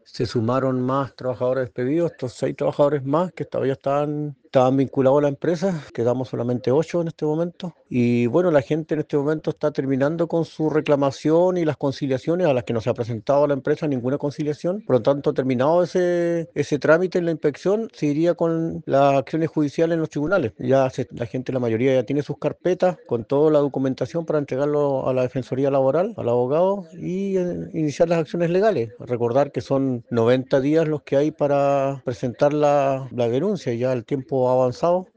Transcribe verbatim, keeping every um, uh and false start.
Se sumaron más trabajadores despedidos, estos seis trabajadores más que todavía estaban, estaban vinculados a la empresa. Quedamos solamente ocho en este momento. Y bueno, la gente en este momento está terminando con su reclamación y las conciliaciones a las que no se ha presentado a la empresa ninguna conciliación. Por lo tanto, terminado ese, ese trámite en la inspección, se iría con las acciones judiciales en los tribunales. Ya se- la gente, la mayoría ya tiene sus carpetas con toda la documentación para entregarlo a la Defensoría Laboral, al abogado y eh, iniciar las acciones legales. Recordar que son noventa días los que hay para presentar la, la denuncia, ya el tiempo ha avanzado.